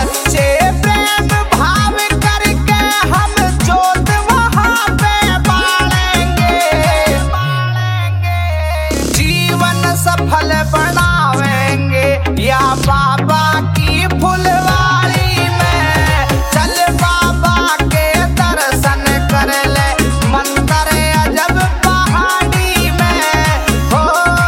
सच्चे प्रेम भाव करके हम जोत वहाँ पे बालेंगे, जीवन सफल बनावेंगे या बाबा की फुलवारी में। चल बाबा के दर्शन कर ले, मंदिर अजब पहाड़ी में हो।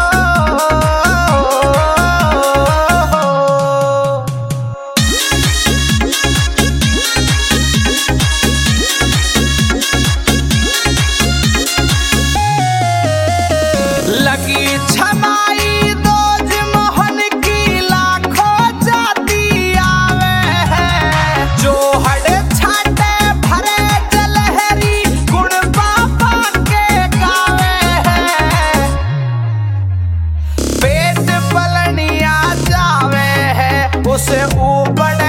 लगी छमाई दोज मोहन की लाखों जाति आवे है, जो हड़े छाटे भरे जलहरी गुण बाबा के गावे है। पेट पलनिया जावे है उसे ऊपर